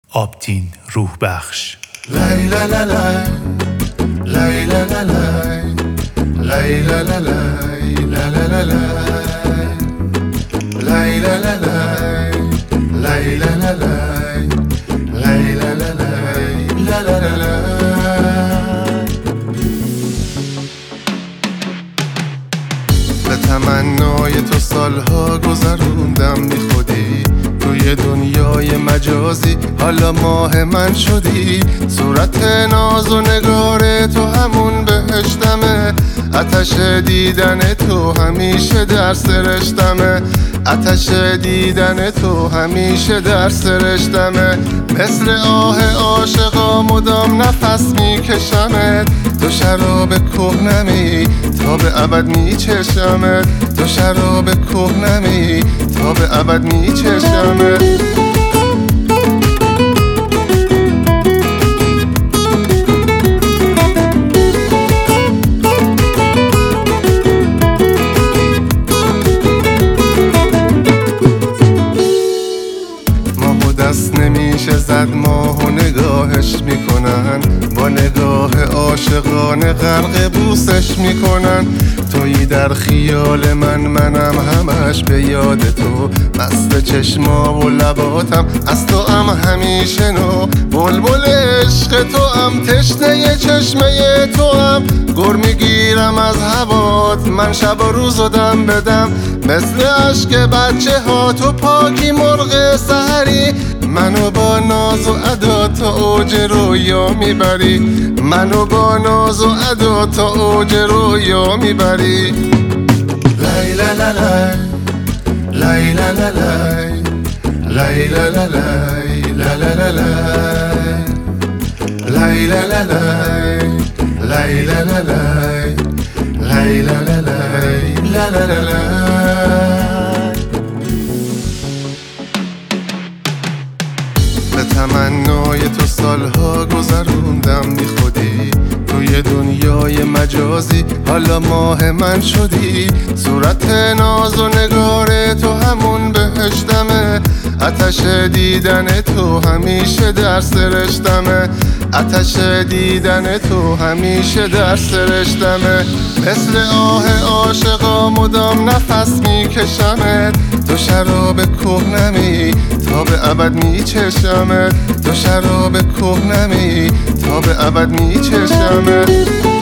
آبتین روح بخش. لای لا لا لای لای لا لا لای لای لا لا لای لا لا لا لای لا لا لای لای لا لا لای لای لا لا لای لا لا لا لای. به تمنای تو سالها گذروندم بی خودی، توی دنیای مجازی حالا ماه من شدی. صورت ناز و نگار تو همون بهشتمه، آتش دیدن تو همیشه در سرشتمه، آتش دیدن تو همیشه در سرشتمه. مثل آه عاشقا مدام نفس میکشمت، تو شراب کهنمی تا به ابد میچشمت، تو شراب کهنمی تا به ابد میچشمت. دست نمیشه زد ماه و نگاهش میکنن، با نگاه عاشقانه غرق بوسش میکنن. تویی در خیال منم همش به یاد تو، مست چشما و لباتم از تو همیشه نو. بلبل عشق تو تشنه چشمه تو گر میگیرم از هوات، من شب و روز و دم بدم. مثل عشق بچه ها تو پاکی مرغ سحری، منو با ناز و ادا تا اوج رویا میبری، منو با ناز و ادا تا اوج رویا میبری. لای لا لا لای لای لا لا لای لای لا لا لای لا لا لا لای لا لا لای لای لا لا لای لای لا لا لای لا لا لا لای. به تمنای تو سالها گذروندم بی خودی، توی دنیای مجازی حالا ماه من شدی. صورت ناز و نگار تو همون بهشتمه، آتش دیدن تو همیشه در سرشتمه، آتش دیدن تو همیشه در سرشتمه. مثل آه عاشقا مدام نفس میکشمت، تو شراب کهنمی تا به ابد میچشمت، تو شراب کهنمی تا به ابد میچشمت.